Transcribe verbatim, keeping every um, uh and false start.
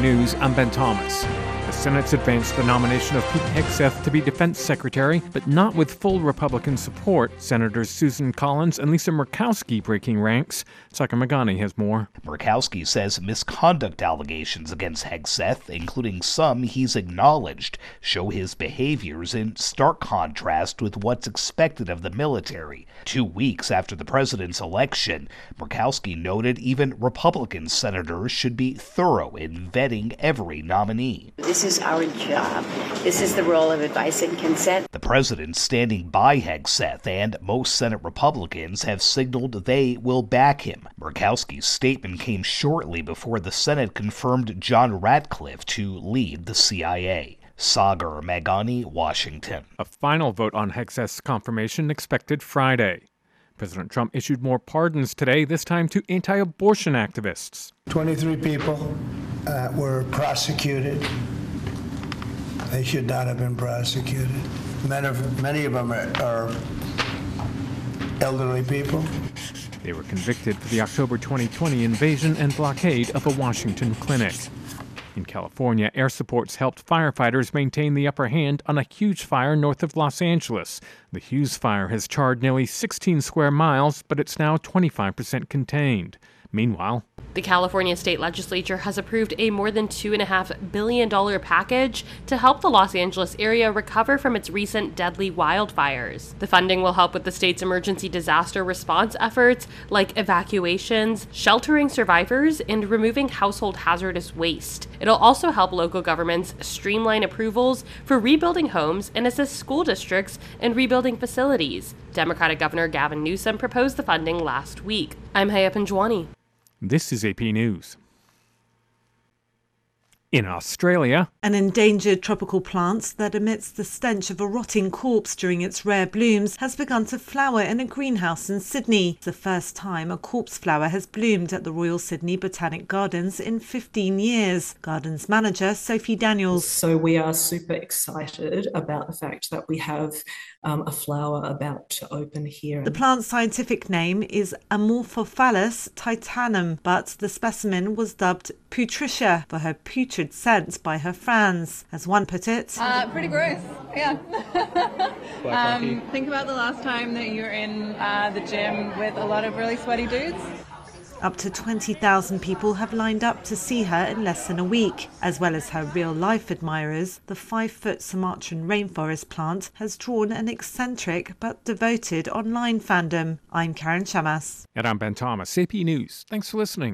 News, I'm Ben Thomas. The Senate's advanced the nomination of Pete Hegseth to be Defense Secretary, but not with full Republican support. Senators Susan Collins and Lisa Murkowski breaking ranks. Sakar Meghani has more. Murkowski says misconduct allegations against Hegseth, including some he's acknowledged, show his behaviors in stark contrast with what's expected of the military. Two weeks after the president's election, Murkowski noted even Republican senators should be thorough in vetting every nominee. This is our job. This is the role of advice and consent. The president standing by Hegseth and most Senate Republicans have signaled they will back him. Murkowski's statement came shortly before the Senate confirmed John Ratcliffe to lead the C I A. Sakar Meghani, Washington. A final vote on Hegseth's confirmation expected Friday. President Trump issued more pardons today, this time to anti-abortion activists. twenty-three people uh, were prosecuted. They should not have been prosecuted. Many of, many of them are, are elderly people. They were convicted for the October twenty twenty invasion and blockade of a Washington clinic. In California, air supports helped firefighters maintain the upper hand on a huge fire north of Los Angeles. The Hughes fire has charred nearly sixteen square miles, but it's now twenty-five percent contained. Meanwhile, the California state legislature has approved a more than two point five billion dollars package to help the Los Angeles area recover from its recent deadly wildfires. The funding will help with the state's emergency disaster response efforts like evacuations, sheltering survivors, and removing household hazardous waste. It'll also help local governments streamline approvals for rebuilding homes and assist school districts in rebuilding facilities. Democratic Governor Gavin Newsom proposed the funding last week. I'm Haya Panjwani. This is A P News. In Australia, an endangered tropical plant that emits the stench of a rotting corpse during its rare blooms has begun to flower in a greenhouse in Sydney. It's the first time a corpse flower has bloomed at the Royal Sydney Botanic Gardens in fifteen years. Gardens manager Sophie Daniels. So we are super excited about the fact that we have um, a flower about to open here. The plant's scientific name is Amorphophallus titanum, but the specimen was dubbed Putricia for her putrid scent by her fans. As one put it, uh, pretty gross, yeah. um, think about the last time that you were in uh, the gym with a lot of really sweaty dudes. Up to twenty thousand people have lined up to see her in less than a week. As well as her real-life admirers, the five-foot Sumatran rainforest plant has drawn an eccentric but devoted online fandom. I'm Karen Shamas. And I'm Ben Thomas, A P News. Thanks for listening.